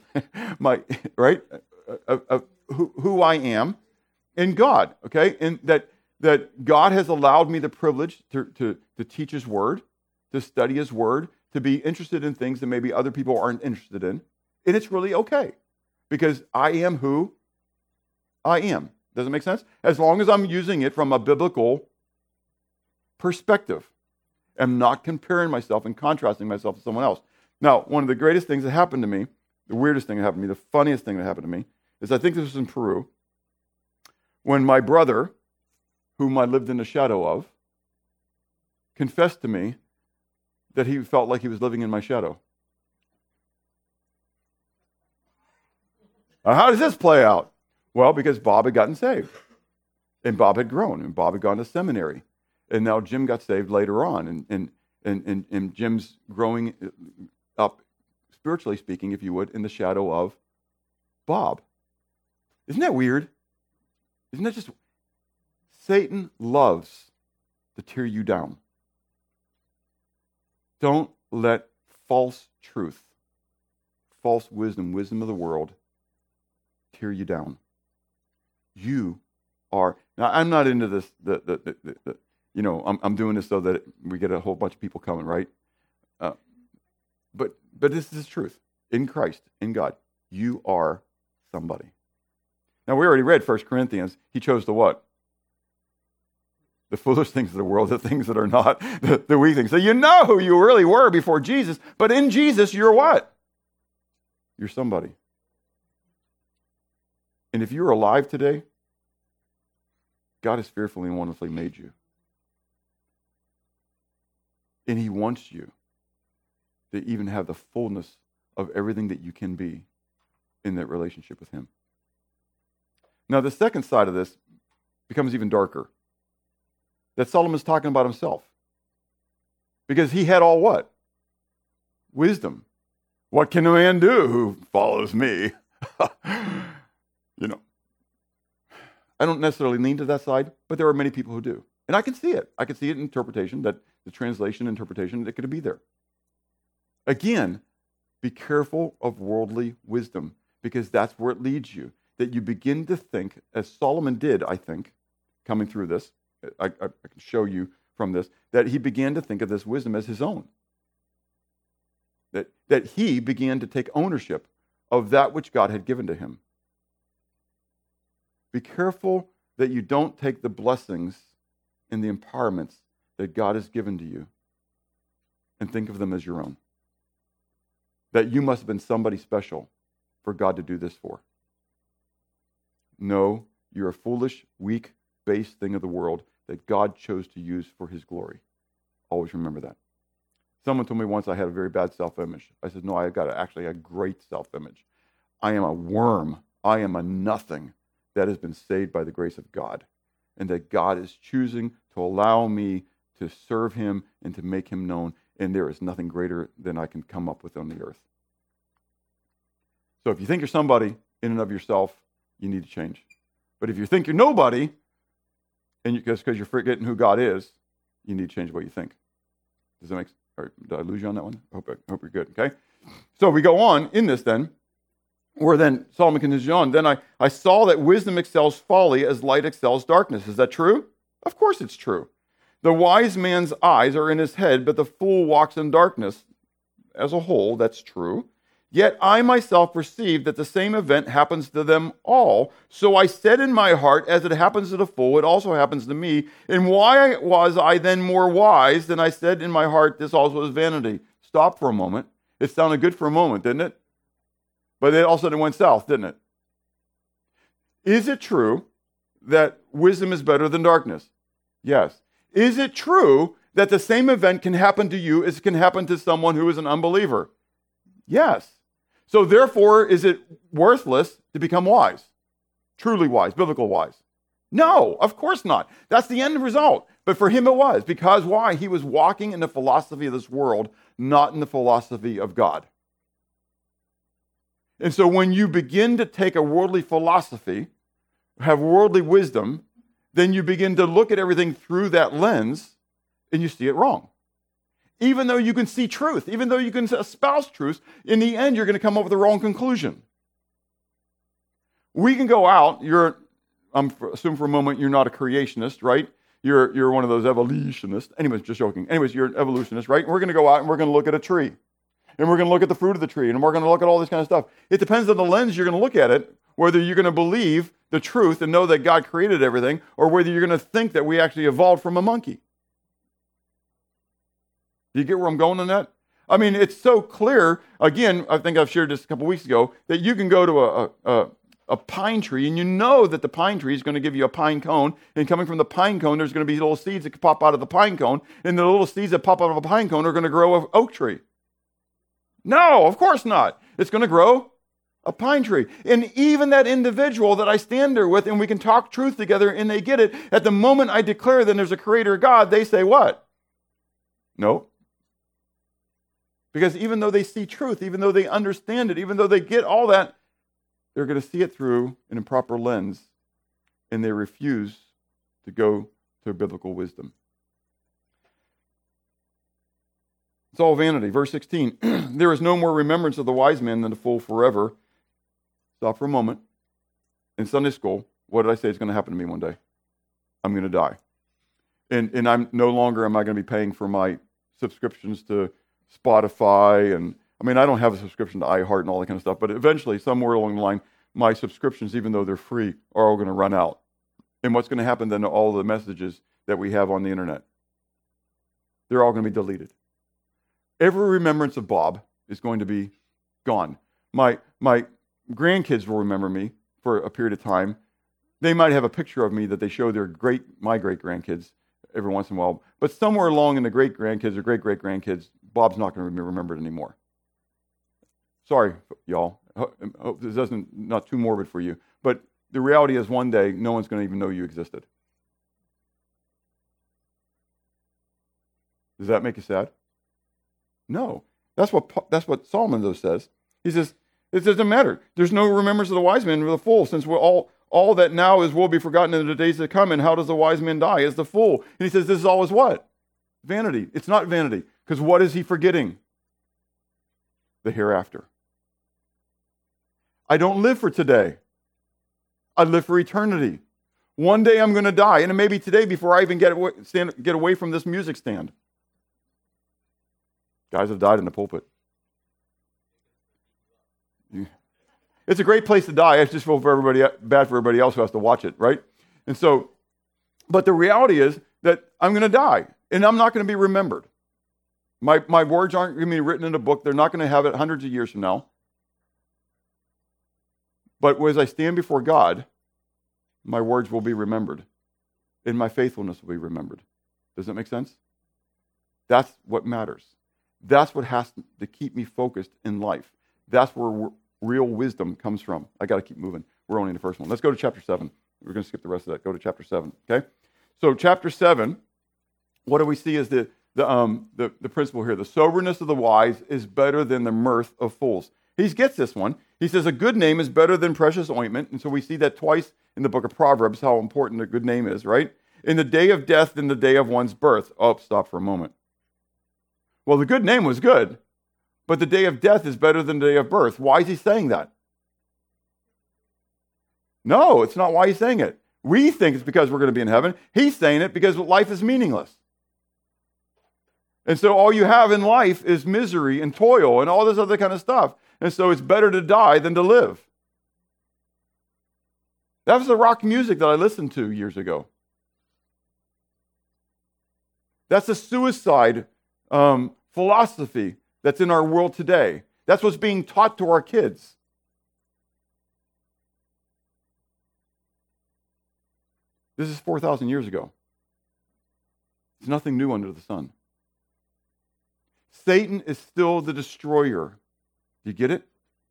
who I am in God, okay? And that God has allowed me the privilege to teach his word, to study his word, to be interested in things that maybe other people aren't interested in. And it's really okay because I am who I am. Does it make sense? As long as I'm using it from a biblical perspective. I'm not comparing myself and contrasting myself to someone else. Now, one of the greatest things that happened to me, the weirdest thing that happened to me, the funniest thing that happened to me, is I think this was in Peru, when my brother, whom I lived in the shadow of, confessed to me that he felt like he was living in my shadow. Now, how does this play out? Well, because Bob had gotten saved, and Bob had grown, and Bob had gone to seminary, and now Jim got saved later on, and Jim's growing up, spiritually speaking, if you would, in the shadow of Bob. Isn't that weird? Isn't that just... Satan loves to tear you down. Don't let false truth, false wisdom of the world, tear you down. Now, I'm not into this, I'm doing this so that we get a whole bunch of people coming, right? But this is truth. In Christ, in God, you are somebody. Now, we already read 1 Corinthians. He chose the what? The foolish things of the world, the things that are not, the weak things. So you know who you really were before Jesus, but in Jesus, you're what? You're somebody. And if you're alive today, God has fearfully and wonderfully made you. And he wants you to even have the fullness of everything that you can be in that relationship with him. Now, the second side of this becomes even darker. That Solomon's talking about himself. Because he had all what? Wisdom. What can a man do who follows me? I don't necessarily lean to that side, but there are many people who do. And I can see it. I can see it in interpretation, that the translation interpretation that could be there. Again, be careful of worldly wisdom, because that's where it leads you. That you begin to think, as Solomon did, I think, coming through this, I can show you from this, that he began to think of this wisdom as his own. That he began to take ownership of that which God had given to him. Be careful that you don't take the blessings and the empowerments that God has given to you and think of them as your own. That you must have been somebody special for God to do this for. No, you're a foolish, weak, base thing of the world that God chose to use for his glory. Always remember that. Someone told me once I had a very bad self-image. I said, no, I got actually a great self-image. I am a worm. I am a nothing that has been saved by the grace of God. And that God is choosing to allow me to serve him and to make him known. And there is nothing greater than I can come up with on the earth. So if you think you're somebody in and of yourself, you need to change. But if you think you're nobody, and because you're forgetting who God is, you need to change what you think. Does that make sense? Did I lose you on that one? I hope you're good, okay? So we go on in this then. Or then Solomon continues on, then I saw that wisdom excels folly as light excels darkness. Is that true? Of course it's true. The wise man's eyes are in his head, but the fool walks in darkness. As a whole, that's true. Yet I myself perceive that the same event happens to them all. So I said in my heart, as it happens to the fool, it also happens to me. And why was I then more wise than I said in my heart, this also is vanity? Stop for a moment. It sounded good for a moment, didn't it? But then all of a sudden it went south, didn't it? Is it true that wisdom is better than darkness? Yes. Is it true that the same event can happen to you as it can happen to someone who is an unbeliever? Yes. So therefore, is it worthless to become wise? Truly wise, biblical wise? No, of course not. That's the end result. But for him it was. Because why? He was walking in the philosophy of this world, not in the philosophy of God. And so when you begin to take a worldly philosophy, have worldly wisdom, then you begin to look at everything through that lens and you see it wrong. Even though you can see truth, even though you can espouse truth, in the end you're going to come up with the wrong conclusion. We can go out, assume for a moment you're not a creationist, right? You're one of those evolutionists. Anyways, just joking. Anyways, you're an evolutionist, right? And we're going to go out and we're going to look at a tree. And we're going to look at the fruit of the tree, and we're going to look at all this kind of stuff. It depends on the lens you're going to look at it, whether you're going to believe the truth and know that God created everything, or whether you're going to think that we actually evolved from a monkey. Do you get where I'm going on that? I mean, it's so clear. Again, I think I've shared this a couple weeks ago, that you can go to a pine tree, and you know that the pine tree is going to give you a pine cone, and coming from the pine cone, there's going to be little seeds that can pop out of the pine cone, and the little seeds that pop out of a pine cone are going to grow an oak tree. No, of course not. It's going to grow a pine tree. And even that individual that I stand there with and we can talk truth together and they get it, at the moment I declare that there's a creator God, they say what? No. Because even though they see truth, even though they understand it, even though they get all that, they're going to see it through an improper lens and they refuse to go to biblical wisdom. It's all vanity. Verse 16, there is no more remembrance of the wise man than the fool forever. Stop for a moment. In Sunday school, what did I say is going to happen to me one day? I'm going to die. And I'm no longer am I going to be paying for my subscriptions to Spotify. And I mean, I don't have a subscription to iHeart and all that kind of stuff, but eventually, somewhere along the line, my subscriptions, even though they're free, are all going to run out. And what's going to happen then to all the messages that we have on the internet? They're all going to be deleted. Every remembrance of Bob is going to be gone. My grandkids will remember me for a period of time. They might have a picture of me that they show my great-grandkids every once in a while. But somewhere along in the great-grandkids or great-great-grandkids, Bob's not going to be remembered anymore. Sorry, y'all. I hope this isn't not too morbid for you. But the reality is one day, no one's going to even know you existed. Does that make you sad? No. That's what Solomon, though, says. He says, it doesn't matter. There's no remembrance of the wise man or the fool, since we're all that now is will be forgotten in the days to come. And how does the wise man die? As the fool. And he says, this is always what? Vanity. It's not vanity. Because what is he forgetting? The hereafter. I don't live for today. I live for eternity. One day I'm going to die. And it may be today before I even get away from this music stand. Guys have died in the pulpit. It's a great place to die. I just feel bad for everybody else who has to watch it, right? And so, but the reality is that I'm going to die, and I'm not going to be remembered. My words aren't going to be written in a book. They're not going to have it hundreds of years from now. But as I stand before God, my words will be remembered, and my faithfulness will be remembered. Does that make sense? That's what matters. That's what has to keep me focused in life. That's where real wisdom comes from. I got to keep moving. We're only in the first one. Let's go to chapter 7. We're going to skip the rest of that. Go to chapter 7, okay? So chapter 7, what do we see as the principle here? The soberness of the wise is better than the mirth of fools. He gets this one. He says a good name is better than precious ointment. And so we see that twice in the book of Proverbs, how important a good name is, right? In the day of death than the day of one's birth. Oh, stop for a moment. Well, the good name was good, but the day of death is better than the day of birth. Why is he saying that? No, it's not why he's saying it. We think it's because we're going to be in heaven. He's saying it because life is meaningless. And so all you have in life is misery and toil and all this other kind of stuff. And so it's better to die than to live. That was the rock music that I listened to years ago. That's a suicide philosophy that's in our world today. That's what's being taught to our kids. This is 4,000 years ago. There's nothing new under the sun. Satan is still the destroyer. Do you get it?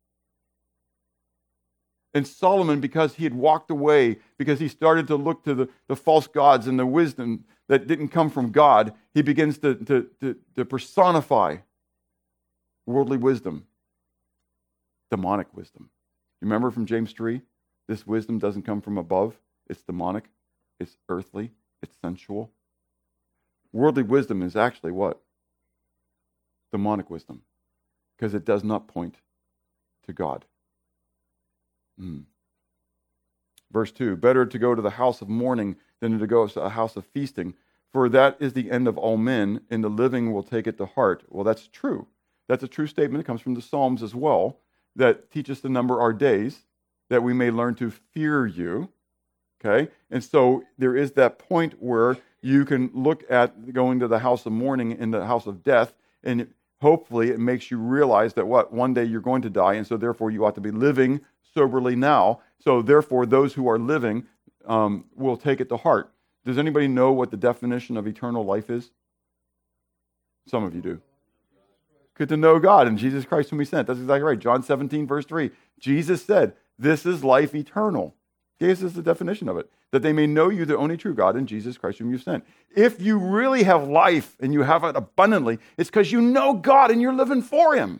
And Solomon, because he had walked away, because he started to look to the false gods and the wisdom that didn't come from God, he begins to personify worldly wisdom, demonic wisdom. You remember from James 3? This wisdom doesn't come from above. It's demonic. It's earthly. It's sensual. Worldly wisdom is actually what? Demonic wisdom. Because it does not point to God. Verse 2, better to go to the house of mourning than to go to a house of feasting, for that is the end of all men, and the living will take it to heart. Well, that's true. That's a true statement. It comes from the Psalms as well, that teach us to number our days, that we may learn to fear you. Okay? And so there is that point where you can look at going to the house of mourning and the house of death, and hopefully it makes you realize that one day you're going to die, and so therefore you ought to be living soberly now. So therefore those who are living will take it to heart. Does anybody know what the definition of eternal life is? Some of you do. Good to know God and Jesus Christ whom he sent. That's exactly right. John 17, verse 3. Jesus said, this is life eternal. This is the definition of it. That they may know you, the only true God, and Jesus Christ whom you sent. If you really have life and you have it abundantly, it's because you know God and you're living for him.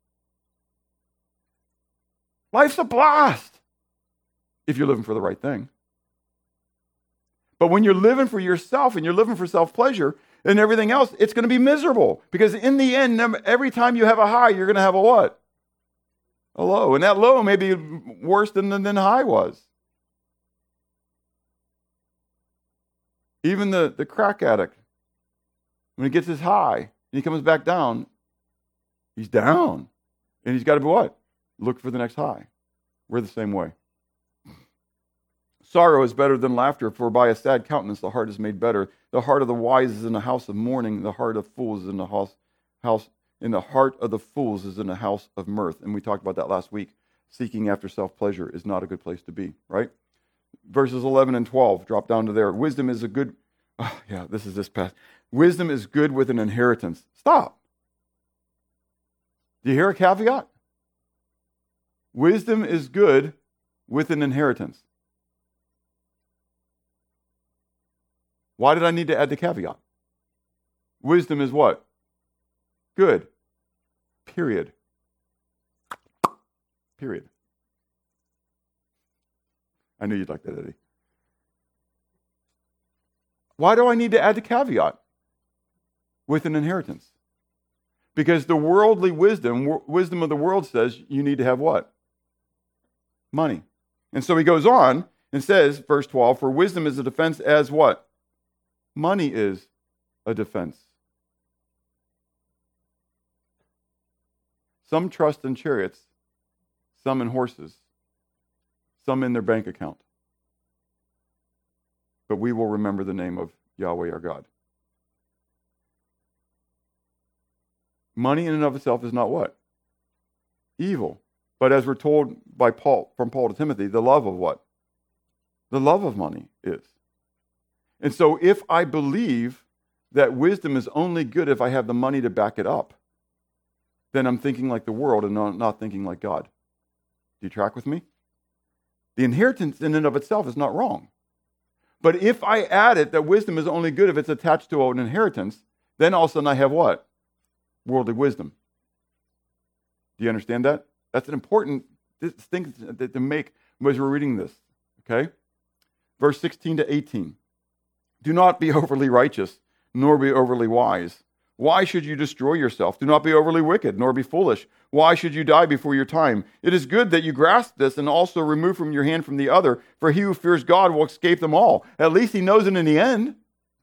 Life's a blast if you're living for the right thing. But when you're living for yourself and you're living for self-pleasure and everything else, it's going to be miserable. Because in the end, every time you have a high, you're going to have a what? A low. And that low may be worse than the high was. Even the crack addict, when he gets his high and he comes back down, he's down. And he's got to be what? Look for the next high. We're the same way. Sorrow is better than laughter, for by a sad countenance the heart is made better. The heart of the wise is in the house of mourning, the heart of fools is in the house in the heart of the fools is in the house of mirth. And we talked about that last week. Seeking after self-pleasure is not a good place to be, right? Verses 11 and 12, drop down to there. Wisdom is a good, this past. Wisdom is good with an inheritance. Stop. Do you hear a caveat? Wisdom is good with an inheritance. Why did I need to add the caveat? Wisdom is what? Good. Period. Period. I knew you'd like that, Eddie. Why do I need to add the caveat? With an inheritance. Because the worldly wisdom of the world says you need to have what? Money. And so he goes on and says, verse 12, for wisdom is a defense as what? Money is a defense. Some trust in chariots, some in horses, some in their bank account. But we will remember the name of Yahweh our God. Money in and of itself is not what? Evil. But as we're told by Paul, from Paul to Timothy, the love of what? The love of money is. And so if I believe that wisdom is only good if I have the money to back it up, then I'm thinking like the world and not thinking like God. Do you track with me? The inheritance in and of itself is not wrong. But if I add it that wisdom is only good if it's attached to an inheritance, then all of a sudden I have what? Worldly wisdom. Do you understand that? That's an important thing to make as we're reading this. Okay? Verse 16 to 18. Do not be overly righteous, nor be overly wise. Why should you destroy yourself? Do not be overly wicked, nor be foolish. Why should you die before your time? It is good that you grasp this and also remove from your hand from the other, for he who fears God will escape them all. At least he knows it in the end.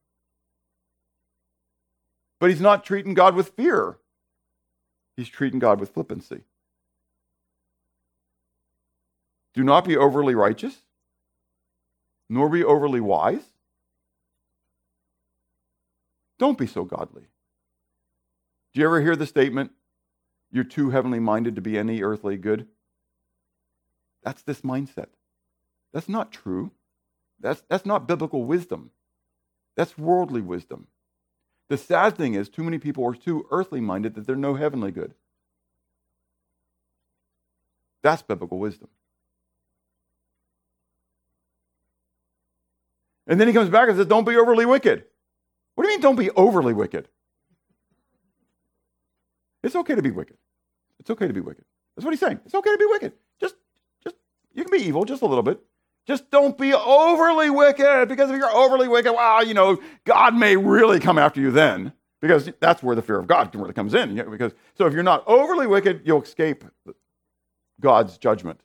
But he's not treating God with fear. He's treating God with flippancy. Do not be overly righteous, nor be overly wise. Don't be so godly. Do you ever hear the statement, you're too heavenly minded to be any earthly good? That's this mindset. That's not true. That's not biblical wisdom. That's worldly wisdom. The sad thing is, too many people are too earthly minded that they're no heavenly good. That's biblical wisdom. And then he comes back and says, don't be overly wicked. What do you mean, don't be overly wicked? It's okay to be wicked. It's okay to be wicked. That's what he's saying. It's okay to be wicked. Just, you can be evil just a little bit. Just don't be overly wicked, because if you're overly wicked, well, God may really come after you then, because that's where the fear of God really comes in. So if you're not overly wicked, you'll escape God's judgment.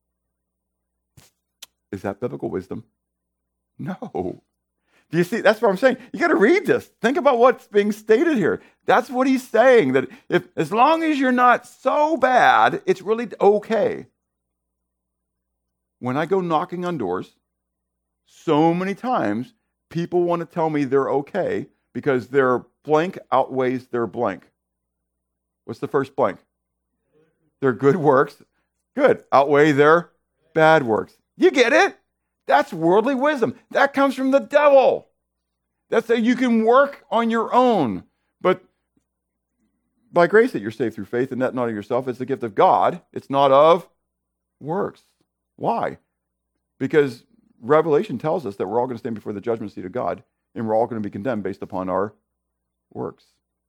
Is that biblical wisdom? No. Do you see? That's what I'm saying. You got to read this. Think about what's being stated here. That's what he's saying, that as long as you're not so bad, it's really okay. When I go knocking on doors, so many times people want to tell me they're okay because their blank outweighs their blank. What's the first blank? Their good works, good, outweigh their bad works. You get it? That's worldly wisdom. That comes from the devil. That's that you can work on your own. But by grace that you're saved through faith, and that not of yourself. It's the gift of God. It's not of works. Why? Because Revelation tells us that we're all going to stand before the judgment seat of God, and we're all going to be condemned based upon our works.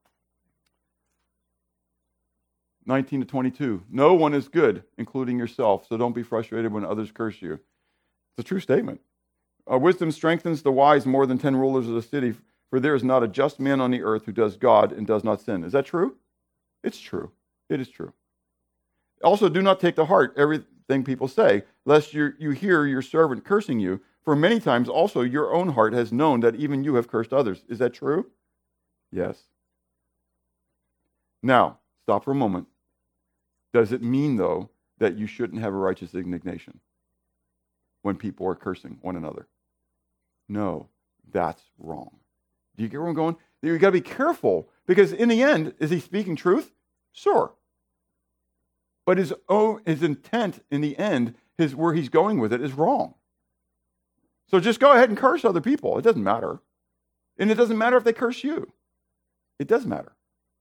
19 to 22. No one is good, including yourself, so don't be frustrated when others curse you. It's a true statement. Wisdom strengthens the wise more than 10 rulers of the city, for there is not a just man on the earth who does God and does not sin. Is that true? It's true. It is true. Also, do not take to heart everything people say, lest you hear your servant cursing you. For many times also your own heart has known that even you have cursed others. Is that true? Yes. Now, stop for a moment. Does it mean, though, that you shouldn't have a righteous indignation when people are cursing one another? No, that's wrong. Do you get where I'm going? You got to be careful, because in the end, is he speaking truth? Sure. But his intent in the end, where he's going with it, is wrong. So just go ahead and curse other people. It doesn't matter. And it doesn't matter if they curse you. It does matter.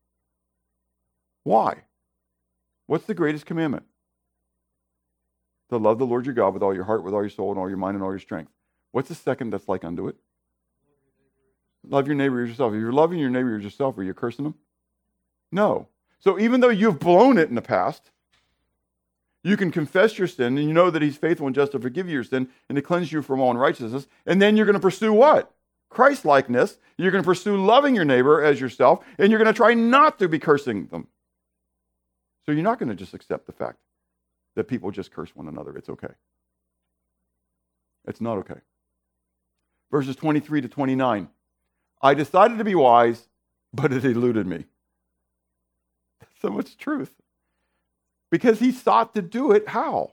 Why? What's the greatest commandment? To love the Lord your God with all your heart, with all your soul, and all your mind, and all your strength. What's the second that's like unto it? Love your neighbor as yourself. If you're loving your neighbor as yourself, are you cursing them? No. So even though you've blown it in the past, you can confess your sin, and you know that he's faithful and just to forgive you your sin and to cleanse you from all unrighteousness. And then you're going to pursue what? Christ-likeness. You're going to pursue loving your neighbor as yourself, and you're going to try not to be cursing them. So you're not going to just accept the fact that people just curse one another. It's okay. It's not okay. Verses 23 to 29. I decided to be wise, but it eluded me. That's so much truth. Because he sought to do it how?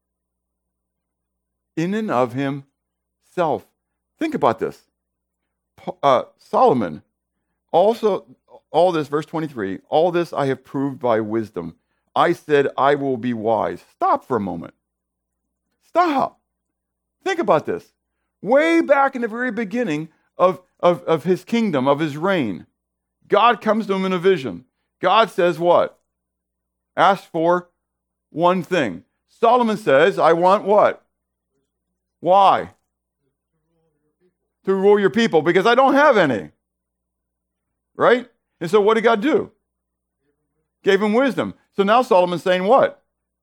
In and of himself. Think about this. Solomon, also, all this, verse 23, all this I have proved by wisdom. I said, I will be wise. Stop for a moment. Stop. Think about this. Way back in the very beginning of his kingdom, of his reign, God comes to him in a vision. God says what? Ask for one thing. Solomon says, I want what? Why? To rule your people, because I don't have any. Right? And so what did God do? Gave him wisdom. So now Solomon's saying what?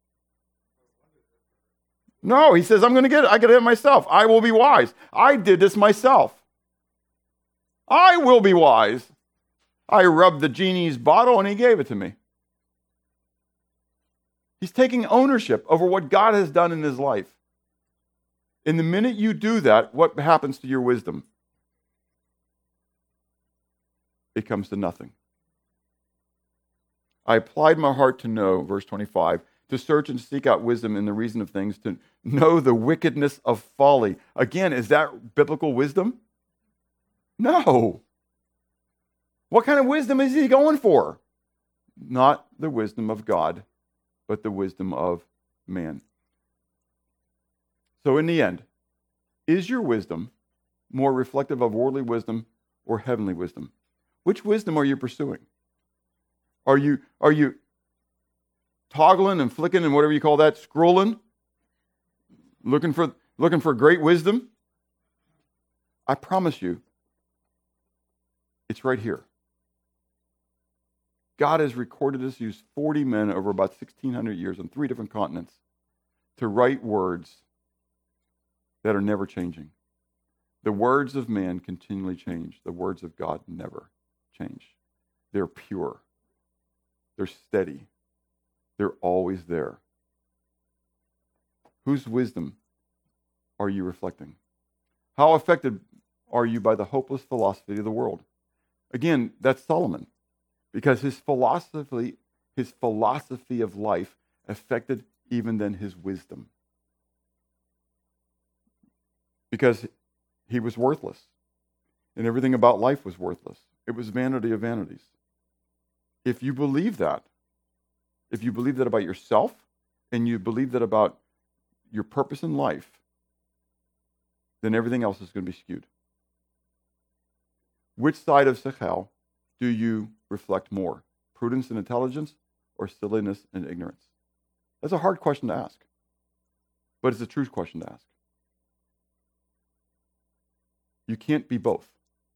No, he says, I got to have it myself. I will be wise. I did this myself. I will be wise. I rubbed the genie's bottle and he gave it to me. He's taking ownership over what God has done in his life. And the minute you do that, what happens to your wisdom? It comes to nothing. I applied my heart to know, verse 25, to search and seek out wisdom in the reason of things, to know the wickedness of folly. Again, is that biblical wisdom? No. What kind of wisdom is he going for? Not the wisdom of God, but the wisdom of man. So in the end, is your wisdom more reflective of worldly wisdom or heavenly wisdom? Which wisdom are you pursuing? Are you toggling and flicking and whatever you call that, scrolling, looking for great wisdom? I promise you, it's right here. God has recorded us, used 40 men over about 1,600 years on 3 different continents to write words that are never changing. The words of man continually change. The words of God never change. They're pure. They're steady. They're always there. Whose wisdom are you reflecting? How affected are you by the hopeless philosophy of the world? Again, that's Solomon, because his philosophy of life affected even then his wisdom. Because he was worthless, and everything about life was worthless. It was vanity of vanities. If you believe that about yourself, and you believe that about your purpose in life, then everything else is going to be skewed. Which side of Sechel do you reflect more? Prudence and intelligence, or silliness and ignorance? That's a hard question to ask, but it's a true question to ask. You can't be both.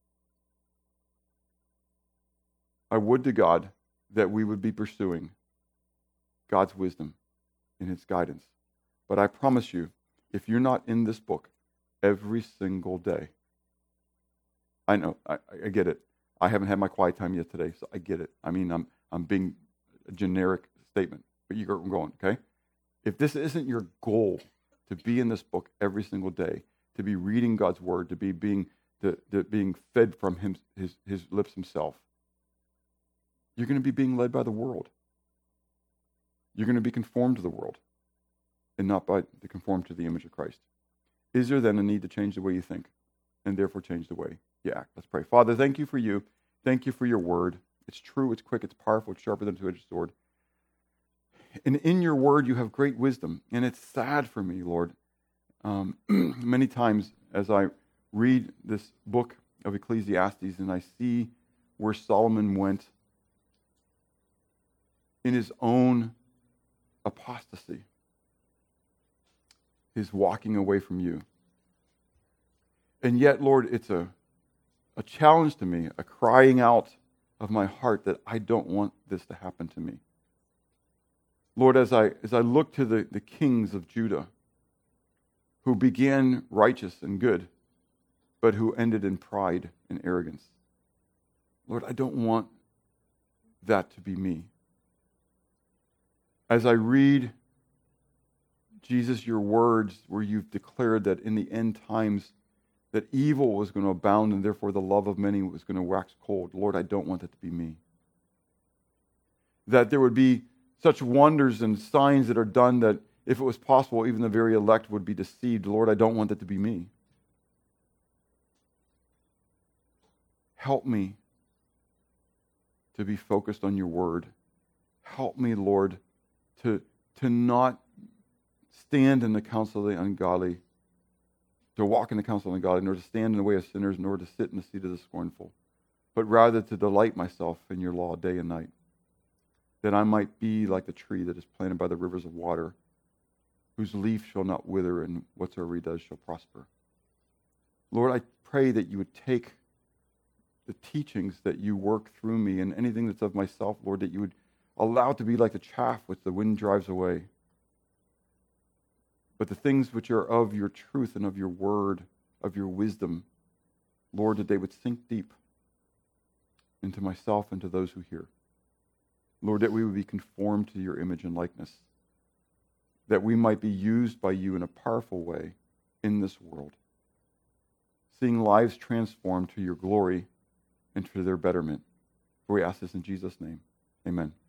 I would to God that we would be pursuing God's wisdom and his guidance. But I promise you, if you're not in this book every single day, I know, I get it. I haven't had my quiet time yet today, so I get it. I mean, I'm being a generic statement, but you're going, okay? If this isn't your goal, to be in this book every single day, to be reading God's word, to be being fed from his lips himself, you're going to be being led by the world. You're going to be conformed to the world and not by the conformed to the image of Christ. Is there then a need to change the way you think and therefore change the way you act? Let's pray. Father, thank you for you. Thank you for your word. It's true, it's quick, it's powerful, it's sharper than a two-edged sword. And in your word, you have great wisdom. And it's sad for me, Lord, many times as I read this book of Ecclesiastes and I see where Solomon went in his own apostasy, his walking away from you. And yet, Lord, it's a challenge to me, a crying out of my heart that I don't want this to happen to me. Lord, as I look to the kings of Judah, who began righteous and good, but who ended in pride and arrogance, Lord, I don't want that to be me. As I read, Jesus, your words where you've declared that in the end times that evil was going to abound and therefore the love of many was going to wax cold. Lord, I don't want that to be me. That there would be such wonders and signs that are done that if it was possible, even the very elect would be deceived. Lord, I don't want that to be me. Help me to be focused on your word. Help me, Lord, to not stand in the counsel of the ungodly, to walk in the counsel of the ungodly, nor to stand in the way of sinners, nor to sit in the seat of the scornful, but rather to delight myself in your law day and night, that I might be like the tree that is planted by the rivers of water, whose leaf shall not wither, and whatsoever he does shall prosper. Lord, I pray that you would take the teachings that you work through me and anything that's of myself, Lord, that you would allow it to be like the chaff which the wind drives away. But the things which are of your truth and of your word, of your wisdom, Lord, that they would sink deep and to myself and to those who hear. Lord, that we would be conformed to your image and likeness, that we might be used by you in a powerful way in this world, seeing lives transformed to your glory and to their betterment. For we ask this in Jesus' name. Amen.